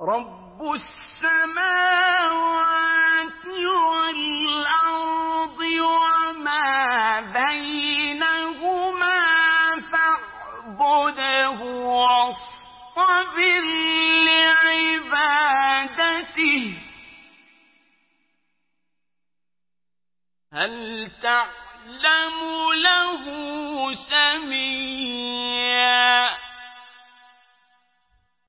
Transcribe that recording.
رب السماوات والأرض وما بينهما فاعبده واصطبر لعبادته هل تعلم له سميا